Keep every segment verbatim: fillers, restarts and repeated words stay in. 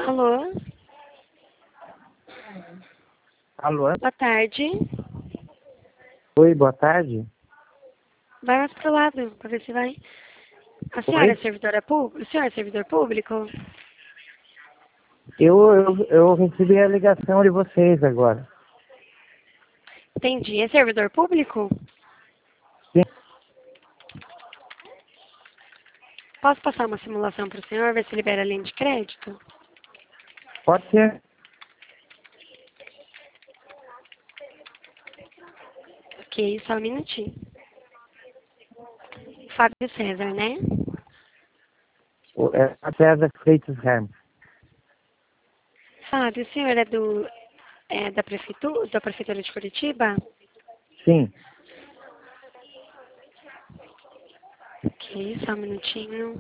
Alô? Alô? Boa tarde. Oi, boa tarde. Vai mais pro lado, pra ver se vai. A senhora é Oi? servidora pública? O senhor é servidor público? Eu, eu, eu recebi a ligação de vocês agora. Entendi. É servidor público? Sim, Posso passar uma simulação pro senhor, ver se libera a linha de crédito? pode ser. Ok, só um minutinho. Fábio César, né? O- É a César Freitas Ramos. Fábio, o senhor é do é da prefeitura, da prefeitura de Curitiba? Sim, Ok, só um minutinho.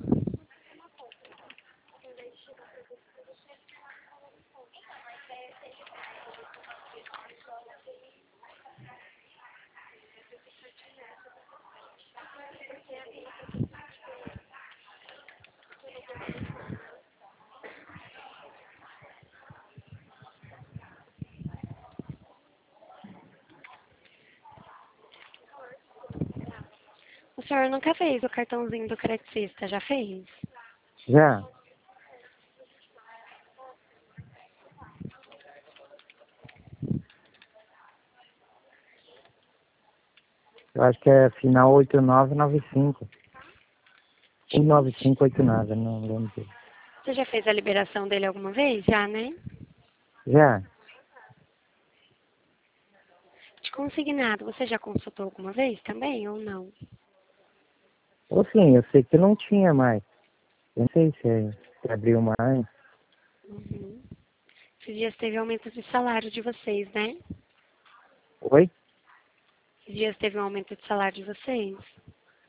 O senhor nunca fez o cartãozinho do credicista, já fez? já. Eu acho que é final oito nove nove cinco. um nove cinco oito nove, não lembro. disso. Você já fez a liberação dele alguma vez? Já, né? Já. De consignado, você já consultou alguma vez também ou não? Ou sim, eu sei que não tinha mais. Eu não sei se, é- se abriu mais. Uhum. Esses dias teve aumento de salário de vocês, né? Oi? Esses dias teve um aumento de salário de vocês.